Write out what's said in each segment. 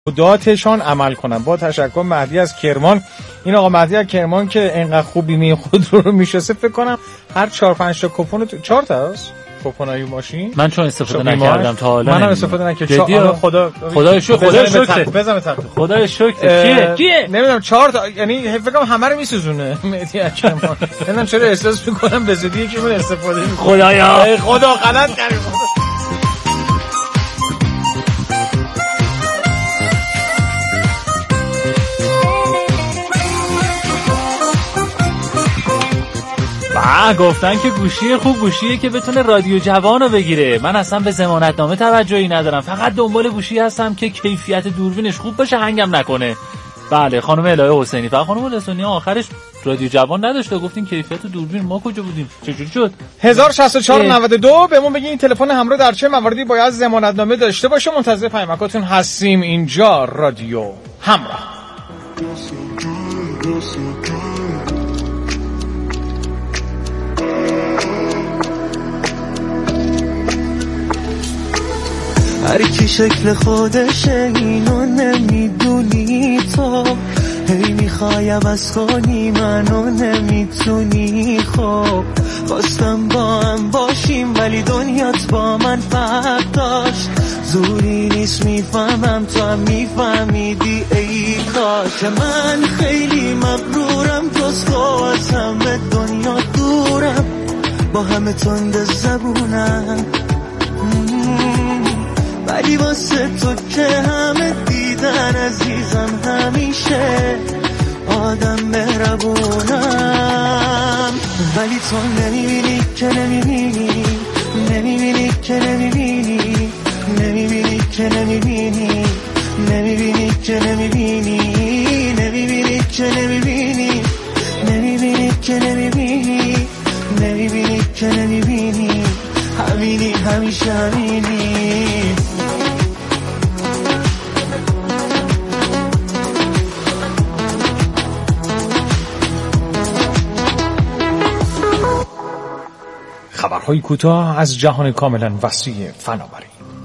توصیه‌شان عمل کنن. با تشکر مهدی از کرمان. این آقا مهدی از کرمان که انقدر خوب بیمه خودرو رو میشناسه، فکر کنم هر 4-5 تا کوپن 4 تاست کوپنای ماشین. من چون استفاده نکردم تا حالا. منم استفاده نکردم. خدای شکر. بزنم تق. خدای شکر. کیه؟ نمیدونم 4 تا، یعنی فکر کنم همه رو میسوزونه مهدی از کرمان. نمیدونم چرا احساس میکنم به زودی یکیمون استفاده میکنه. خدایا خدا غلط کردی. گفتن که گوشی خوب گوشیه که بتونه رادیو جوانو بگیره. من اصلا به ضمانتنامه توجهی ندارم، فقط دنبال گوشی هستم که کیفیت دوربینش خوب باشه، هنگم نکنه. بله خانم الهه حسینی. فقط خانم حسینی آخرش رادیو جوان نداشته، گفتین کیفیت دوربین، ما کجا بودیم؟ چجوری شد؟ 106492 بهمون بگین این تلفن همراه در چه مواردی باید ضمانتنامه داشته باشه. منتظر پیامکاتون هستیم. اینجا رادیو همراه. هر کی شکل خودشه اینو نمیدونی تو، هی میخوای عوض کنی منو نمیتونی. خب خواستم با هم باشیم ولی دنیات با من فرق داشت، زوری نیست میفهمم تو هم میفهمیدی. ای کاش من خیلی مغرورم، جز تو از همه دنیا دورم، با همه تند زبونم، ولی واسه تو که همه دیدن عزیزم همیشه آدم مهربونم. ولی تو نمیبینی که نمیبینی، نمیبینی که نمیبینی، نمیبینی که نمیبینی، نمیبینی که نمیبینی، نمیبینی که نمیبینی، نمیبینی که نمیبینی، نمیبینی که نمیبینی، همینی همیشه همینی. خبرهای کوتاه از جهان کاملا وسیع فناوری.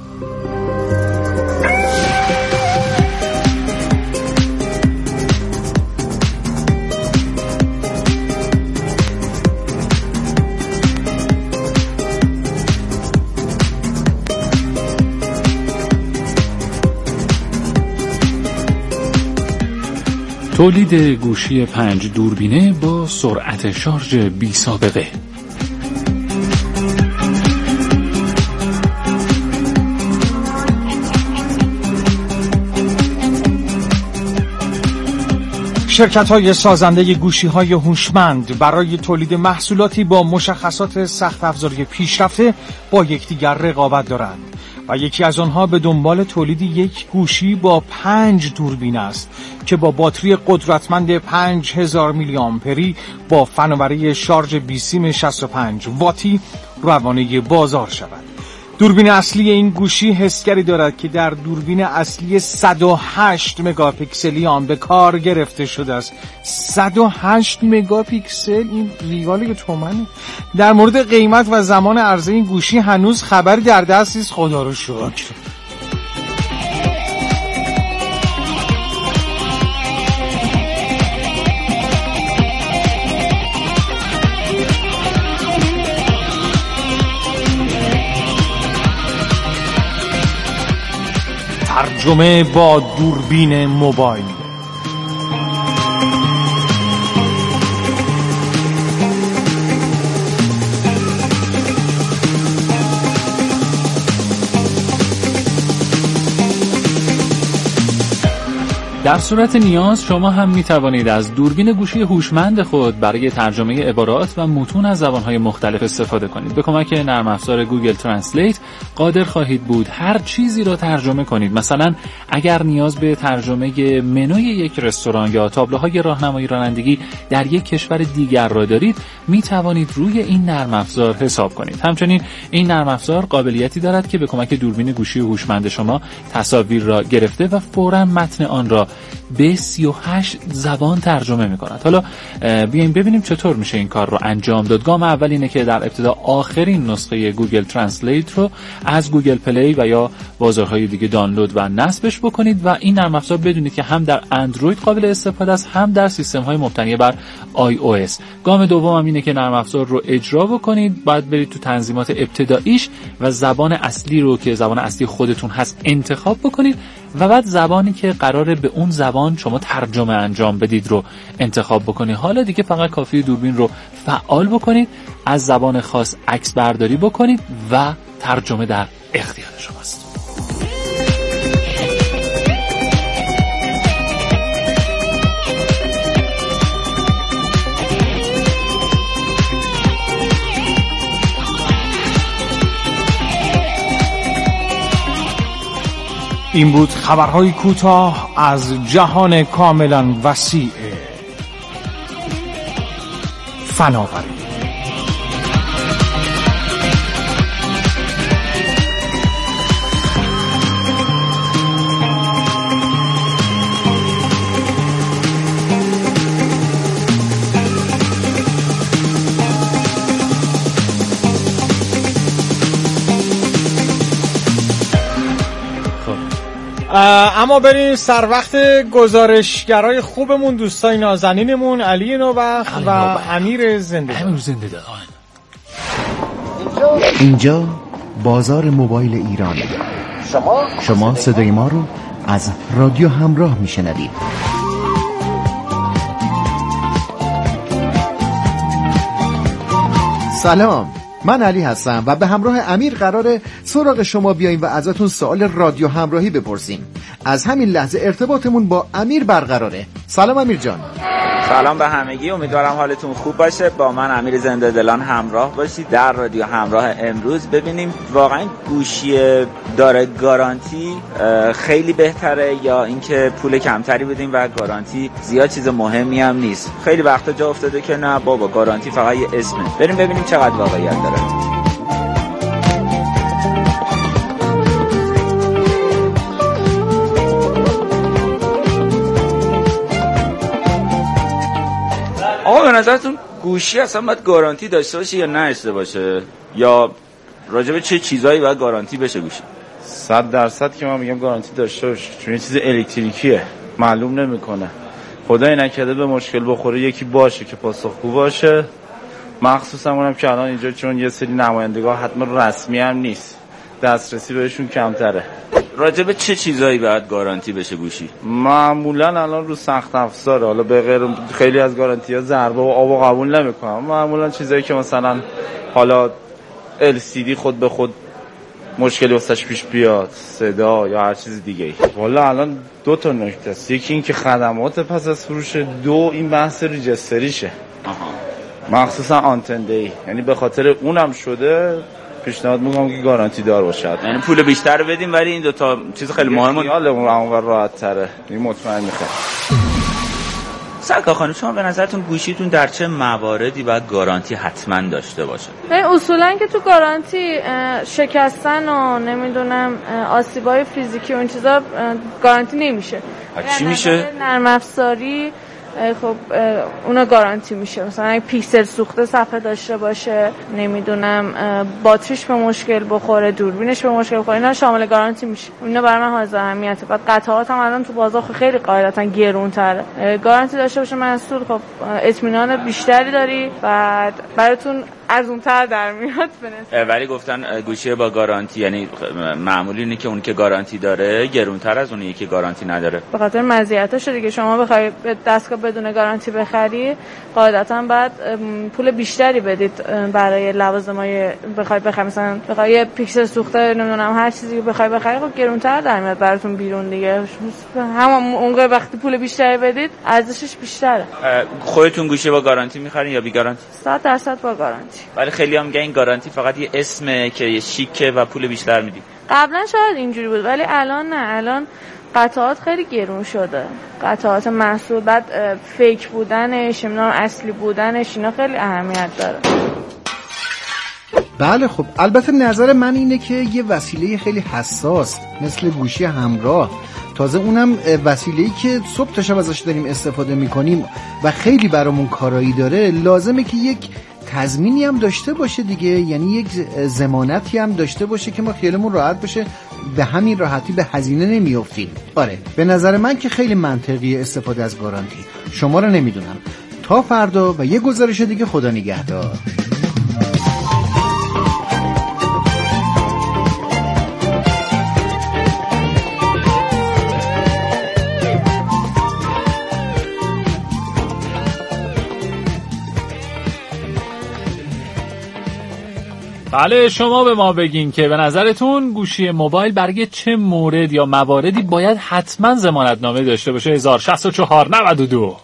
تولید گوشی 5 دوربینه با سرعت شارژ بی سابقه. شرکت‌های سازنده گوشی‌های هوشمند برای تولید محصولاتی با مشخصات سخت افزاری پیشرفته با یکدیگر رقابت دارند و یکی از آنها به دنبال تولید یک گوشی با 5 دوربین است که با باتری قدرتمند 5000 میلی آمپری با فناوری شارژ بیسیم 65 واتی روانه بازار شود. دوربین اصلی این گوشی حسگری دارد که در دوربین اصلی 108 مگاپیکسلی آن به کار گرفته شده است. 108 مگاپیکسل، این ریال تومنه. در مورد قیمت و زمان عرضه این گوشی هنوز خبری در دست نیست، خدا رو شکر. ترجمه با دوربین موبایل. در صورت نیاز شما هم می توانید از دوربین گوشی هوشمند خود برای ترجمه عبارات و متون از زبان‌های مختلف استفاده کنید. به کمک نرم افزار گوگل ترنسلیت قادر خواهید بود هر چیزی را ترجمه کنید. مثلا اگر نیاز به ترجمه منوی یک رستوران یا تابلوهای راهنمایی رانندگی در یک کشور دیگر را دارید، می توانید روی این نرم افزار حساب کنید. همچنین این نرم افزار قابلیتی دارد که به کمک دوربین گوشی هوشمند شما تصاویر را گرفته و فوراً متن آن را به 38 زبان ترجمه میکنند. حالا بیایم ببینیم چطور میشه این کار رو انجام داد. گام اول اینه که در ابتدا آخرین نسخه گوگل ترنسلیت رو از گوگل پلی و یا بازارهای دیگه دانلود و نصبش بکنید و این نرم افزار بدونید که هم در اندروید قابل استفاده است، هم در سیستم‌های مبتنی بر iOS. گام دوم هم اینه که نرم افزار رو اجرا بکنید، باید برید تو تنظیمات ابتداییش و زبان اصلی رو که زبان اصلی خودتون هست انتخاب بکنید و بعد زبانی که قراره به اون زبان شما ترجمه انجام بدید رو انتخاب بکنید. حالا دیگه فقط کافیه دوربین رو فعال بکنید، از زبان خاص عکس برداری بکنید و ترجمه در اختیار شماست. این بود خبرهای کوتاه از جهان کاملا وسیع فناوری. اما بریم سر وقت گزارشگرای خوبمون، دوستای نازنینمون علی نوبخت و امیر زنده. اینجا بازار موبایل ایران. شما صدای ما رو از رادیو همراه میشنوید. سلام، من علی هستم و به همراه امیر قراره سراغ شما بیاییم و ازتون سوال رادیو همراهی بپرسیم. از همین لحظه ارتباطمون با امیر برقراره. سلام امیر جان. سلام به همگی، امیدوارم حالتون خوب باشه. با من امیر زنده دلان همراه باشید در رادیو همراه. امروز ببینیم واقعا گوشی داره گارانتی خیلی بهتره یا اینکه پول کمتری بدیم و گارانتی زیاد چیز مهمی هم نیست. خیلی وقتا جا افتاده که نه بابا گارانتی فقط یه اسمه. بریم ببینیم چقدر واقعیت داره. آقا به نظرتون گوشی اصلا باید گارانتی داشته باشه یا نه باشه، یا راجب چه چیزایی باید گارانتی بشه گوشی؟ 100% که من میگم گارانتی داشته باشه، چون یه چیز الکتریکیه، معلوم نمیکنه. خدای نکرده به مشکل بخوره یکی باشه که پاسخگو باشه. مخصوصا اونم که الان اینجا چون یه سری نمایندگان حتما رسمی هم نیست، دسترسی بهشون کمتره. راجب چه چیزایی باید گارانتی بشه گوشی؟ معمولا الان رو سخت افزاره، حالا به غیر خیلی از گارانتی‌ها ضربه و آب قبول نمیکنم. معمولا چیزایی که مثلا حالا LCD خود به خود مشکلی واسش پیش بیاد، صدا یا هر چیز دیگه. والا الان دو تا نکته است، یکی این که خدمات پس از فروش، دو این بحث ریجستریشه. مخصوصا آنتنده‌ای، یعنی به خاطر اونم شده پیشنهاد میکنم که گارانتی دار باشد. یعنی پول بیشتر بدیم ولی این دو تا چیز خیلی مهمه. خیالمون اونور راحت تره، این مطمئن میخوام. سرکار خانم، شما به نظرتون گوشیتون در چه مواردی باید گارانتی حتما داشته باشه؟ اصولا که تو گارانتی شکستن و نمیدونم آسیبای فیزیکی و این چیزا گارانتی نمیشه. چی میشه؟ نرم افزاری خب اونا گارانتی میشه. مثلا اگه پیکسل سوخته صفحه داشته باشه، نمیدونم باتریش به مشکل بخوره، دوربینش به مشکل بخوره، اینا شامل گارانتی میشه. اینا برای من حائز اهمیته. بعد قطعات هم الان تو بازار خیلی قاعدتا گرون‌تره. گارانتی داشته باشه محصول، خب اطمینان بیشتری داری، بعد براتون ارزان‌تر در میاد بنظر. ولی گفتن گوشی با گارانتی یعنی معمولی اینه که اون که گارانتی داره گرون‌تر از اونی که گارانتی نداره. به خاطر مزیتاش دیگه. شما بخوای دستگاه بدون گارانتی بخری، قاعدتا بعد پول بیشتری بدید برای لوازمای بخری. مثلا بخوای پیکسل سوخته نمیدونم هر چیزی بخوای بخری، خب گرون‌تر در میاد براتون بیرون دیگه. همون اون وقتی پول بیشتری بدید ارزشش بیشتره. خودتون گوشی با گارانتی می‌خرین یا بی گارانتی؟ 100% با گارانتی. ولی خیلی هم میگن این گارانتی فقط یه اسمه که یه شیکه و پول بیشتر میدی. قبلا شاید اینجوری بود ولی الان نه. الان قطعات خیلی گرون شده. قطعات محصول، بعد فیک بودنش، نمیدونم اصلی بودنش، اینا خیلی اهمیت داره. بله خب البته نظر من اینه که یه وسیله خیلی حساس مثل گوشی همراه تازه اونم وسیله‌ای که صبح تا شب ازش داریم استفاده میکنیم و خیلی برامون کارایی داره، لازمه که یک تضمینی هم داشته باشه دیگه، یعنی یک ضمانتی هم داشته باشه که ما خیالمون راحت باشه به همین راحتی به هزینه نمیافتیم. آره به نظر من که خیلی منطقیه استفاده از گارانتی. شما رو نمیدونم. تا فردا و یه گزارش دیگه، خدا نگهدار. بله شما به ما بگین که به نظرتون گوشی موبایل برای چه مورد یا مواردی باید حتما ضمانتنامه داشته باشه. 106492.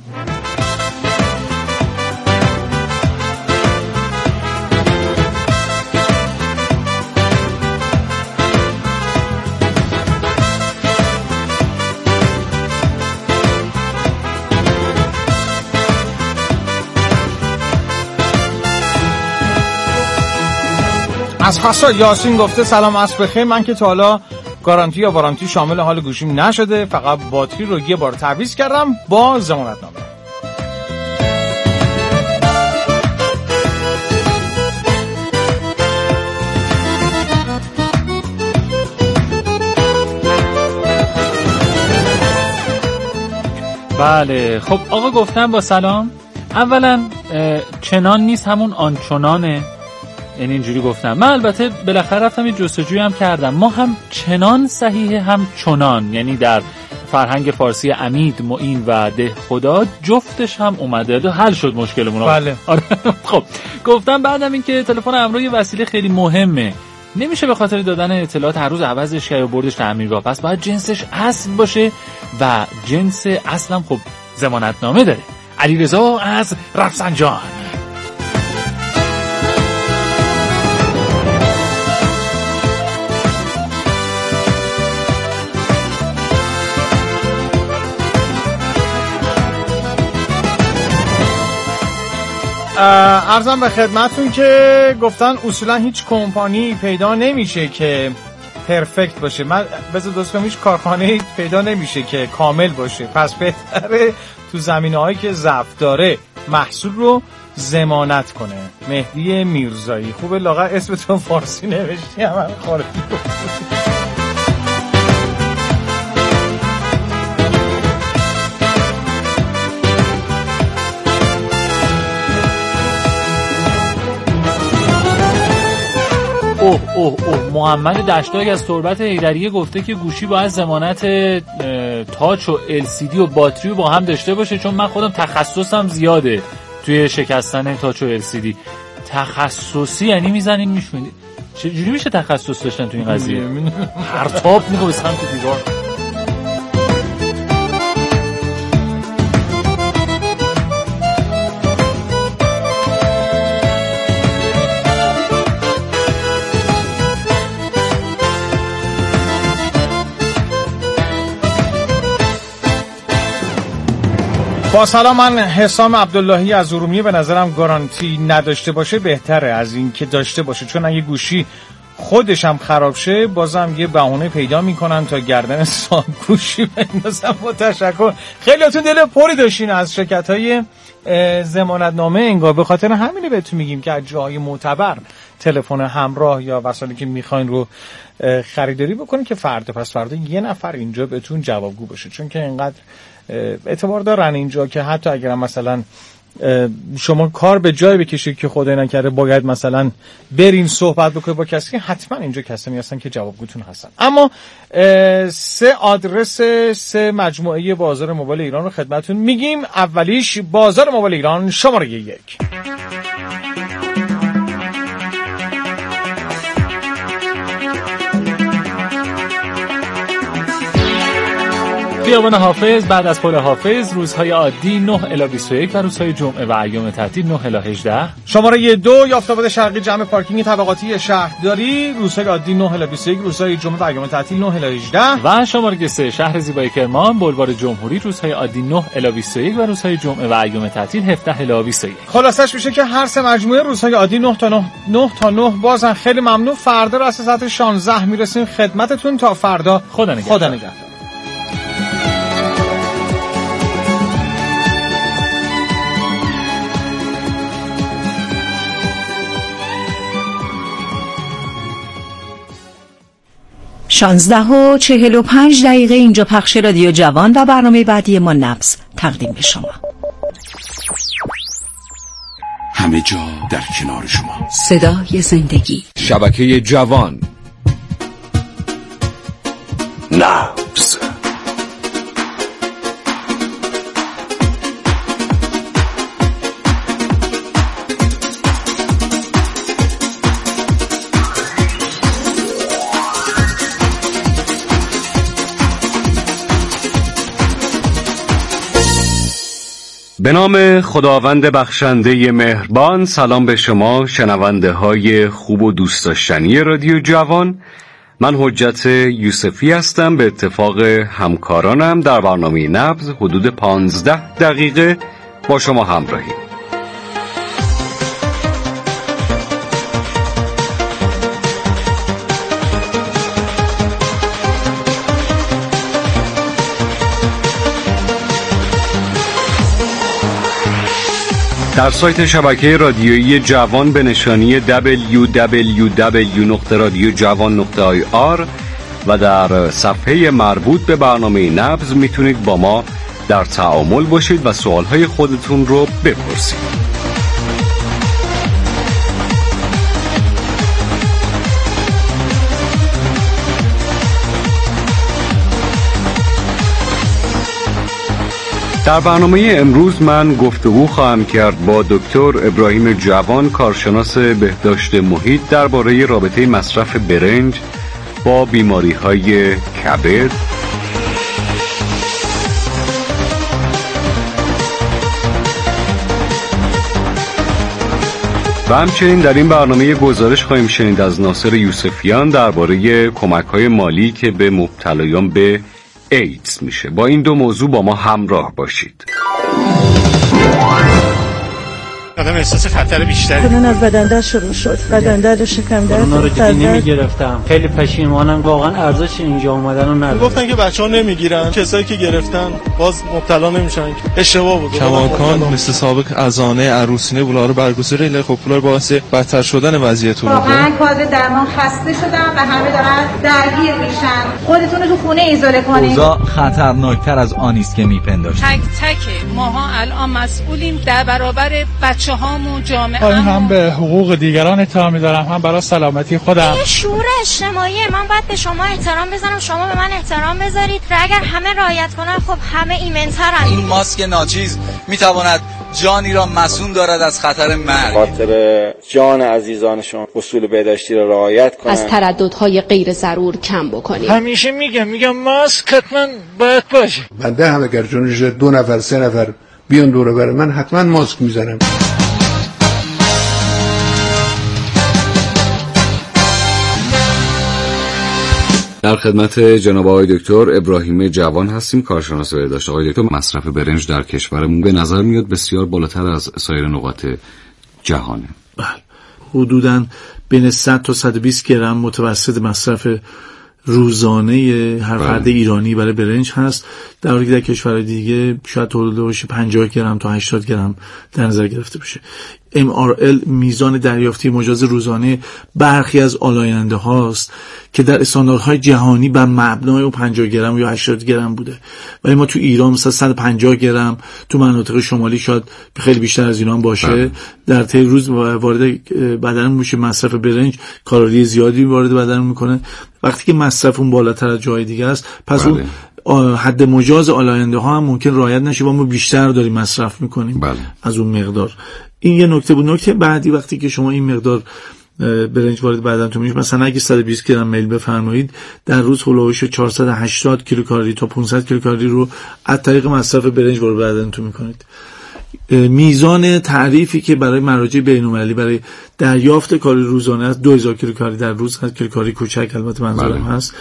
از خاصا یاسین گفته سلام عصر بخیر، من که تا حالا گارانتی یا وارانتی شامل حال گوشیم نشده، فقط باتری رو یه بار تعویض کردم با ضمانتنامه. بله خب آقا گفتم با سلام. اولا چنان نیست همون آنچنانه، یعنی اینجوری گفتم. من البته بالاخره رفتم یه جستجویی هم کردم، ما هم چنان صحیحه هم چنان، یعنی در فرهنگ فارسی عمید، معین و ده خدا جفتش هم اومده، حل شد مشکلمون. بله آره خب گفتم بعدم این که تلفن همراه یه وسیله خیلی مهمه، نمیشه به خاطر دادن اطلاعات هر روز عوضش کرد و بردش تعمیرگاه، پس باید جنسش اصل باشه و جنس اصلم خب ضمانتنامه داره. علیرضا از رفسنجان. عرضم به خدمتون که گفتن اصولا هیچ کمپانی پیدا نمیشه که پرفکت باشه. من بذار دوست کنم هیچ کارخانه پیدا نمیشه که کامل باشه، پس بهتره تو زمینه‌هایی که ضعف داره محصول رو ضمانت کنه. مهدی میرزایی. خوبه لاغر اسمتون فارسی نوشتی هم خارجی. محمد دشتاگ از تربت حیدریه گفته که گوشی باید ضمانت تاچ و LCD و باتری با هم داشته باشه، چون من خودم تخصصم زیاده توی شکستن تاچ و LCD. تخصصی یعنی میزنین میشونید. چجوری میشه تخصص داشتن تو این قضیه؟ پرتاب میگه به سمت دیوار. با سلام، من حسام عبداللهی از ارومیه. به نظرم گارانتی نداشته باشه بهتره از این که داشته باشه، چون اگه گوشی خودش هم خراب شه بازم یه بهونه پیدا میکنن تا گردن صاحب گوشی بندازن. با تشکر. خیلیاتون دل پری داشتین از شرکت‌های ضمانتنامه، انگار به خاطر همینه بهتون میگیم که از جاهای معتبر تلفن همراه یا وسایلی که میخواین رو خریداری بکنین که فردا پس فردا یه نفر اینجا بهتون جوابگو باشه، چون که اینقدر اعتبار دارن اینجا که حتی اگر مثلا شما کار به جای بکشید که خدای نکرده باید مثلا برین صحبت بکنید با کسی، حتما اینجا کسانی هستن که جوابگوتون هستن. اما 3 آدرس 3 مجموعه بازار موبایل ایران رو خدمتتون میگیم. اولیش بازار موبایل ایران شماره 1، خیابان حافظ بعد از پل حافظ، روزهای عادی 9 الی 21 و روزهای جمعه و ایام تعطیل 9 الی 18. شماره 2 یافت‌آباد شرقی جمع پارکینگ طبقاتی شهرداری، روزهای عادی 9 الی 21، روزهای جمعه و ایام تعطیل 9 الی 18. و شماره 3 شهر زیبای کرمان، بلوار جمهوری، روزهای عادی 9 الی 21 و روزهای جمعه و ایام تعطیل 17 الی 21. خلاصش میشه که هر 3 مجموعه روزهای عادی 9 تا 9 بازن. خیلی ممنون. فردا رو از ساعت 16 میرسیم خدمتتون. تا فردا، خدا نگهدار. 16:45 اینجا پخش رادیو جوان و برنامه بعدی ما نبض تقدیم به شما. همه جا در کنار شما، صدای زندگی، شبکه جوان، نبض. به نام خداوند بخشنده مهربان. سلام به شما شنونده های خوب و دوست داشتنی رادیو جوان. من حجت یوسفی هستم. به اتفاق همکارانم در برنامه نبض حدود 15 دقیقه با شما همراهیم. در سایت شبکه رادیویی جوان به نشانی www.radiojavan.ir و در صفحه مربوط به برنامه نبض میتونید با ما در تعامل باشید و سوالهای خودتون رو بپرسید. در برنامه امروز من گفتگو خواهم کرد با دکتر ابراهیم جوان، کارشناس بهداشت محیط، درباره رابطه مصرف برنج با بیماری‌های کبد. و همچنین در این برنامه گزارش خواهیم شنید از ناصر یوسفیان درباره کمک‌های مالی که به مبتلایان به ایدز میشه. با این دو موضوع با ما همراه باشید. آدم احساس خطر بیشتری کنن از بدن درد شروع شد، بدن درد و شکم درد. اونا رو دیگه نمیگرفتم، خیلی پشیمانم، واقعا ارزش اینجا اومدن رو نداره. گفتن که بچه‌ها نمیگیرن، کسایی که گرفتن باز مبتلا نمیشن. اشتباه بود. کماکان مثل سابق ازانه عروسینه بولا رو برگزاری، خیلی خب پولار باعث بدتر شدن وضعیتون بود. واقعا کار درمان خسته شدم و همه دارن درگیر میشن. خودتون رو تو خونه ایزوله کنید. اوضاع خطرناکتر از آنی است که میپنداشتیم. تک تک ماها الان مسئولیم در برابر بچه‌هامون، جامعه هم به حقوق دیگران احترام می‌ذارم، هم برای سلامتی خودم. این شعور اجتماعی، من باید به شما احترام بذارم، شما به من احترام بذارید. اگر همه رعایت کنن خب همه ایمن‌ترن. این ماسک ناچیز میتواند جانی را مسئول دارد از خطر مرگ. خاطر جان عزیزانشون اصول بهداشتی را رعایت کنند. از ترددهای غیر ضرور کم بکنید. همیشه میگم ماسک حتما باید باشه. بنده هم اگر جونش 2 نفر 3 نفر بیان دور و بر من حتما ماسک میزنم. در خدمت جناب آقای دکتر ابراهیم جوان هستیم، کارشناس بهداشت. آقای دکتر، مصرف برنج در کشورمون به نظر میاد بسیار بالاتر از سایر نقاط جهانه. بله، حدوداً بین 100 تا 120 گرم متوسط مصرف روزانه هر فرد ایرانی برای برنج هست، در حالی که در کشورهای دیگه شاید حدود 50 گرم تا 80 گرم در نظر گرفته بشه. MRL میزان دریافتی مجاز روزانه برخی از آلاینده هاست که در استانداردهای جهانی بر مبنای اون 50 گرم یا 80 گرم بوده، ولی ما تو ایران مثلا 150 گرم، تو مناطق شمالی شاید خیلی بیشتر از ایران باشه. در طی روز وارد بدن میشه مصرف برنج، کالری زیادی وارد بدن میکنه. وقتی که مصرف اون بالاتر از جای دیگه است، پس اون حد مجاز آلاینده ها هم ممکن رعایت نشه و ما بیشتر داریم مصرف میکنیم از اون مقدار. این یه نکته بود. نکته بعدی، وقتی که شما این مقدار برنج وارد بدنتون میشه، مثلا اگه 120 گرم میل بفرمایید، در روز هولوش 480 کیلوکالری تا 500 کیلوکالری رو از طریق مصرف برنج وارد بدنتون میکنید. میزان تعریفی که برای مراجع بین‌المللی برای دریافت کالری روزانه است 2000 کیلوکالری در روز هست. کیلوکالری کوچک البته منظورم هست.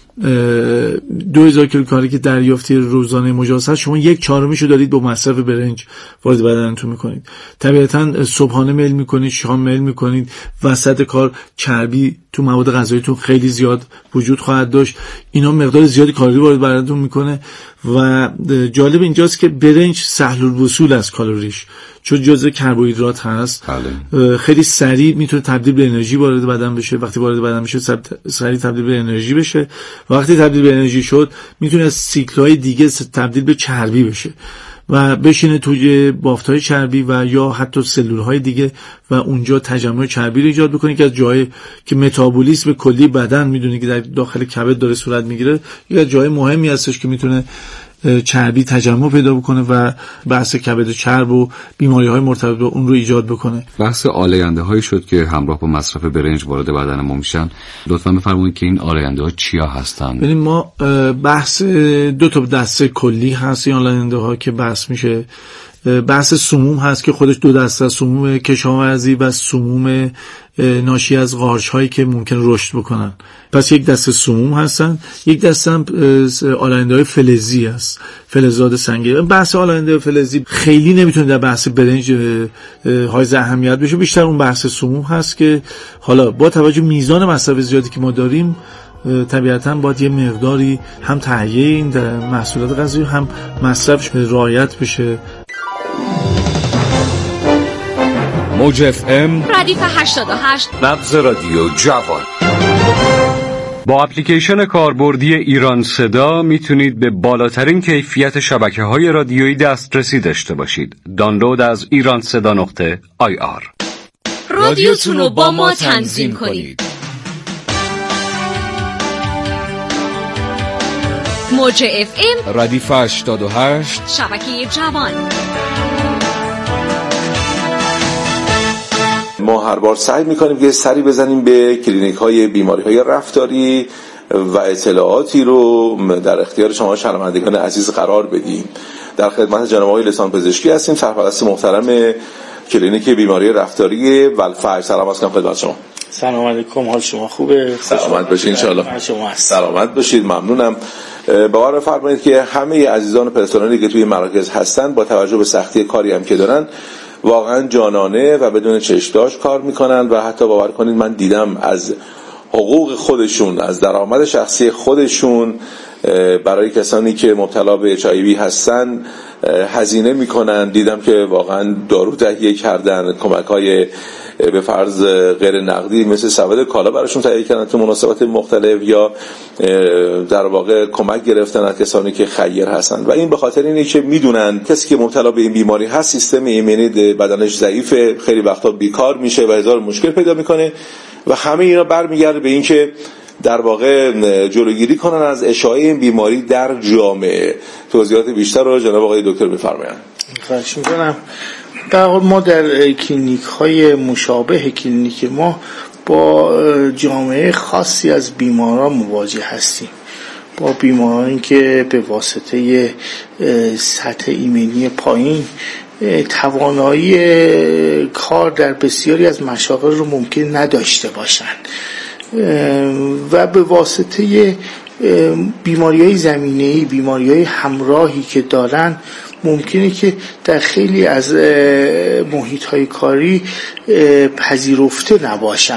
2000 کیلوکالری که دریافتی روزانه مجاز هست، شما 1/4 رو دارید با مصرف برنج وارد بدنتون میکنید. طبیعتا صبحانه میل میکنید، شام میل میکنید، وسط کار چربی تو مواد غذاییتون خیلی زیاد وجود خواهد داشت. اینا مقدار زیادی کالری وارد بدنتون میکنه و جالب اینجاست که برنج سهل الوصول از کالریش، چون جزء کربوهیدرات هست، خیلی سریع میتونه تبدیل به انرژی وارد بدن بشه. وقتی وارد بدن بشه سریع تبدیل به انرژی بشه، وقتی تبدیل به انرژی شد میتونه از سیکل‌های دیگه تبدیل به چربی بشه و بشینه توی بافت‌های چربی و یا حتی سلول‌های دیگه و اونجا تجمع چربی رو ایجاد بکنه که از جایی که متابولیسم کلی بدن میدونی که در داخل کبد داره صورت میگیره، یه از جای مهمی هستش که میتونه چربی تجمع پیدا بکنه و بحث کبد چرب و بیماری‌های مرتبط با اون رو ایجاد بکنه. بحث آلاینده‌هایی شد که همراه با مصرف برنج وارد بدن ما میشن. لطفاً بفرمایید که این آلاینده‌ها چیا هستن؟ ببین ما بحث دو تا دسته کلی هست این آلاینده‌ها که بحث میشه. بحث سموم هست که خودش دو دسته، سموم کشاورزی و سموم ناشی از قارچ هایی که ممکن رشد بکنن. پس یک دسته سموم هستن، یک دسته هم آلاینده های فلزی هست، فلزات سنگی. بحث آلاینده فلزی خیلی نمیتونه در بحث برنج حائز اهمیت بشه، بیشتر اون بحث سموم هست که حالا با توجه میزان مصرف زیادی که ما داریم طبیعتاً باید یه مقداری هم تهیه این در محصولات غذایی هم مصرفش رعایت بشه. موج FM ردیف 88 نبض رادیو جوان. با اپلیکیشن کاربردی ایران صدا میتونید به بالاترین کیفیت شبکه‌های رادیویی دسترسی داشته باشید. دانلود از iranseda.ir. رادیوتون رو با ما تنظیم کنید. موج FM ردیف 88 شبکه جوان. ما هر بار سعی میکنیم که سری بزنیم به کلینیک های بیماری های رفتاری و اطلاعاتی رو در اختیار شما شنوندگان عزیز قرار بدیم. در خدمت جناب آقای لسان پزشکی هستیم، سرپرست محترم کلینیک بیماری رفتاری ولفجر. سلام علیکم خدمت شما. سلام علیکم، حال شما خوبه؟ سلامت باشید ان شاء الله. شما هست. سلامت باشید، ممنونم. باور فرمایید که همه عزیزان و پرسنلی که توی مراکز هستن با توجه به سختی کاری هم که دارن واقعا جانانه و بدون چشم‌داشت کار میکنن و حتی باور کنید من دیدم از حقوق خودشون، از درآمد شخصی خودشون برای کسانی که مبتلا به HIV هستن هزینه میکنن. دیدم که واقعا دارو تهیه کردن، کمک‌های به فرض غیر نقدی مثل سبد کالا براشون تهیه کردن تو مناسبات مختلف، یا در واقع کمک گرفتن از کسانی که خیر هستن. و این به خاطر اینه که میدونن کسی که مبتلا به این بیماری هست سیستم ایمنی بدنش ضعیفه، خیلی وقتا بیکار میشه و هزار مشکل پیدا میکنه و همه اینا برمیگرده به این که در واقع جلوگیری کنن از اشاعه این بیماری در جامعه. توضیحات بیشتر رو جناب آقای دکتر بفرمایید. خواهش میکنم. در واقع ما در کلینیک های مشابه کلینیک ما با جامعه خاصی از بیماران مواجه هستیم، با بیمارانی که به واسطه سطح ایمنی پایین توانایی کار در بسیاری از مشاغل رو ممکن نداشته باشند و به واسطه بیماری‌های زمینه‌ای، بیماری‌های همراهی که دارن ممکنه که در خیلی از محیط‌های کاری پذیرفته نباشن.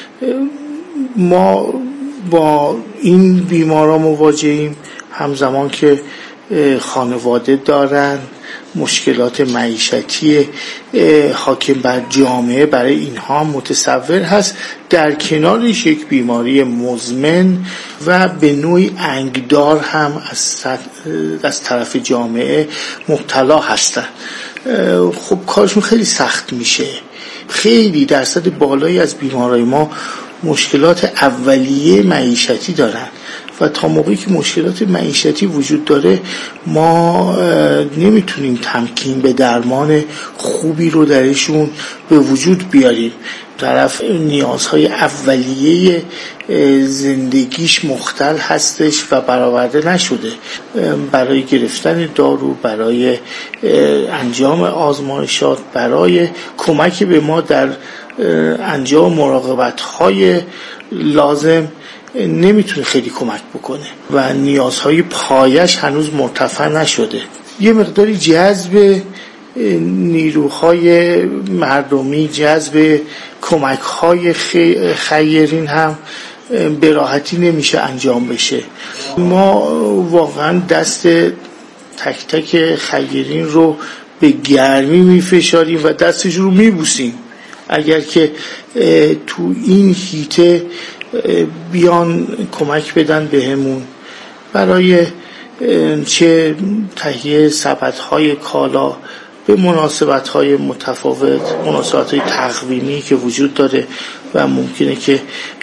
ما با این بیماران مواجهیم، همزمان که خانواده دارن، مشکلات معیشتی حاکم بر جامعه برای اینها متصور هست. در کنارش یک بیماری مزمن و به نوعی انگدار هم از طرف جامعه مبتلا هستن. خب کارشون خیلی سخت میشه. خیلی درصد بالایی از بیمارای ما مشکلات اولیه معیشتی دارن و تا موقعی که مشکلات معیشتی وجود داره ما نمیتونیم تمکین به درمان خوبی رو درشون به وجود بیاریم. طرف نیازهای اولیه زندگیش مختل هستش و برآورده نشده. برای گرفتن دارو، برای انجام آزمایشات، برای کمک به ما در انجام مراقبت‌های لازم نمیتونه خیلی کمک بکنه و نیازهای پایش هنوز مرتفع نشده. یه مقداری جذب نیروهای مردمی، جذب کمک‌های خیرین هم به راحتی نمیشه انجام بشه. ما واقعا دست تک تک خیرین رو به گرمی میفشاریم و دستش رو میبوسیم. اگر که تو این هیته بیان کمک بدن بهمون برای چه تهیه سبدهای کالا به مناسبت‌های متفاوت، مناسبت‌های تقویمی که وجود داره و ممکنه که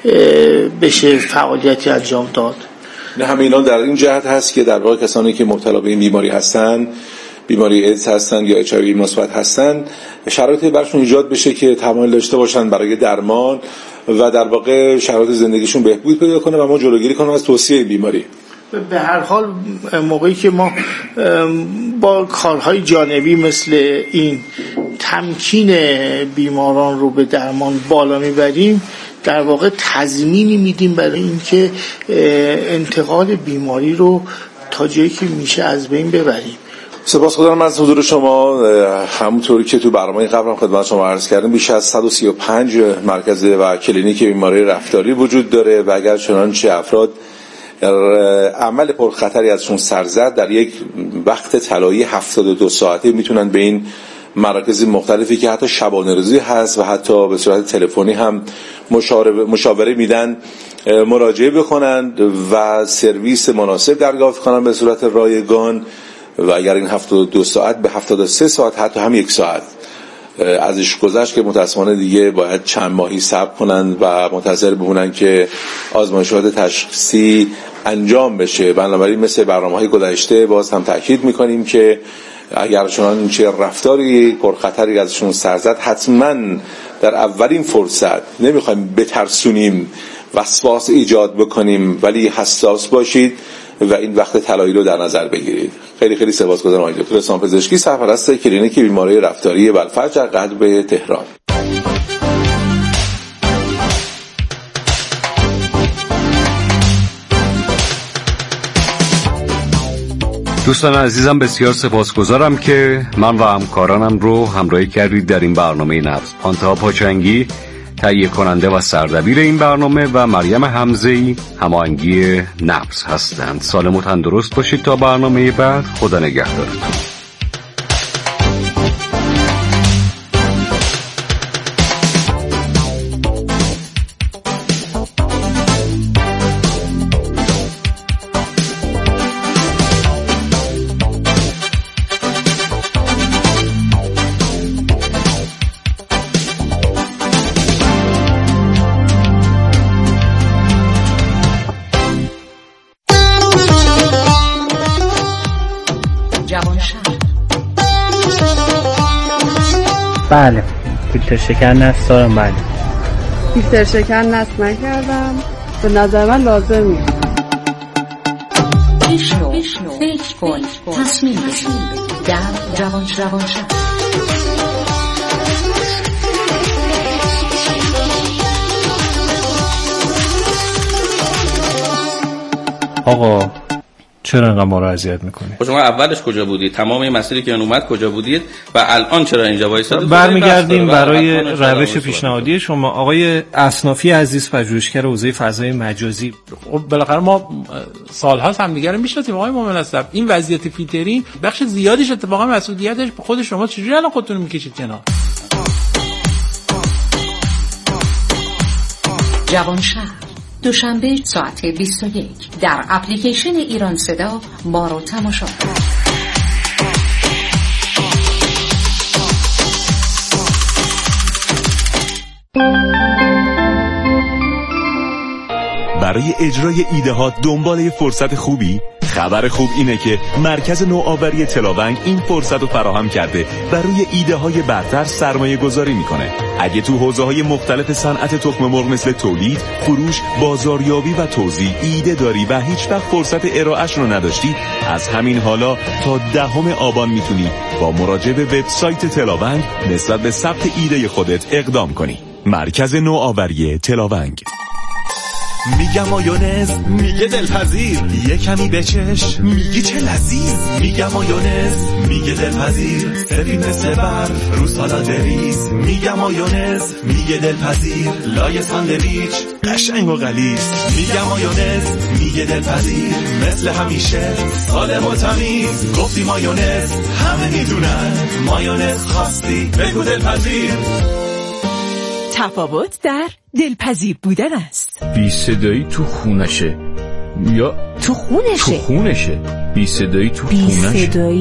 بشه فعالیتی انجام داد. نه همه اینا در این جهت هست که در واقع کسانی که مبتلا به این بیماری هستن، بیماری ایدز هستن یا HIV مثبت هستن، شرایطی براشون ایجاد بشه که تمایل داشته باشن برای درمان و در واقع شرایط زندگیشون بهبود پیدا کنه و ما جلوگیری کنیم از توسعه بیماری. به هر حال موقعی که ما با کارهای جانبی مثل این تمکین بیماران رو به درمان بالا میبریم، در واقع تضمینی میدیم برای اینکه انتقال بیماری رو تا جایی که میشه از بین ببریم. سپاسگزارم از حضور شما. همونطوری که تو برنامه قبل هم خدمت شما عرض کردم بیش از 135 مرکز و کلینیک بیماری رفتاری وجود داره و اگر چنانچه افراد عمل پرخطری ازشون سر زد در یک وقت طلایی 72 ساعته میتونن به این مراکز مختلفی که حتی شبانه روزی هست و حتی به صورت تلفنی هم مشاوره میدن مراجعه بکنند و سرویس مناسب دریافت کنن به صورت رایگان و اگر این 72 ساعت به 73 ساعت حتی هم یک ساعت ازش گذشت که متاسفانه دیگه باید چند ماهی صبر کنن و منتظر بمونن که آزمایشات تشخیصی انجام بشه. بنابراین مثل برنامه‌های گذشته باز هم تاکید میکنیم که اگر چنانچه رفتاری پرخطری ازشون سر زد حتما در اولین فرصت، نمیخوایم بترسونیم وسواس ایجاد بکنیم، ولی حساس باشید و این وقت طلایی رو در نظر بگیرید. خیلی خیلی سپاسگزارم آقای دکتر حسام پزشکی، سرپرست کلینیک بیماری رفتاری بلفجر قلب تهران. دوستان عزیزم بسیار سپاسگزارم که من و همکارانم رو همراهی کردید در این برنامه نبض. پانتا پاچنگی تهیه کننده و سردبیر این برنامه و مریم حمزه‌ای هماهنگی نبض هستند. سالم و تندرست باشید تا برنامه بعد. خدا نگهدارتون. بله فیلتر شکر نست دارم. بله فیلتر شکر نست نکردم، به نظر من لازم نیست. بشنو فکر کن تصمیم بگیر در روانشناسی. آقا چرا انقدر ما رو اذیت میکنید؟ شما اولش کجا بودید؟ تمام این مسیری که اومد کجا بودید و الان چرا اینجا وایسادید؟ برمیگردیم برای روش پیشنهادی شما آقای اصنافی عزیز، پژوهشگر حوزه فضای مجازی. خب بالاخره ما سال‌هاست همدیگه رو میشناسیم آقای مومن اسد. این وضعیت فیلترینگ بخش زیادیش اتفاقا مسئولیتش به خود شما. چجوری الان خودتون میکشید کنار؟ جوانشهر دوشنبه ساعت 21 در اپلیکیشن ایران صدا ما رو تماشا کنید. برای اجرای ایده‌ها دنبال فرصت خوبی؟ خبر خوب اینه که مرکز نوآوری تلاونگ این فرصت رو فراهم کرده و روی ایده‌های برتر سرمایه گذاری میکنه. اگه تو حوزه‌های مختلف صنعت تخم مرغ مثل تولید، فروش، بازاریابی و توزیع ایده داری و هیچ وقت فرصت ارائه‌اش رو نداشتی، از همین حالا تا 10 آبان میتونی با مراجعه به وبسایت تلاونگ نسبت به ثبت ایده خودت اقدام کنی. مرکز نوآوری تلاونگ. میگم مایونز میگه دلپذیر، یه کمی بچش میگی چه لذیذ. میگم مایونز میگه دلپذیر، سفید مثل برف رو سالاد ریز. میگم مایونز میگه دلپذیر، لای ساندویچ قشنگ و غلیظ. میگم مایونز میگه دلپذیر، مثل همیشه سالم و تمیز. گفتی مایونز همه میدونن، مایونز خواستی بگو دلپذیر. تفاوت در دلپذیر بودن است. بی صدایی تو خونشه یا تو خونشه. بی صدایی تو خونشه.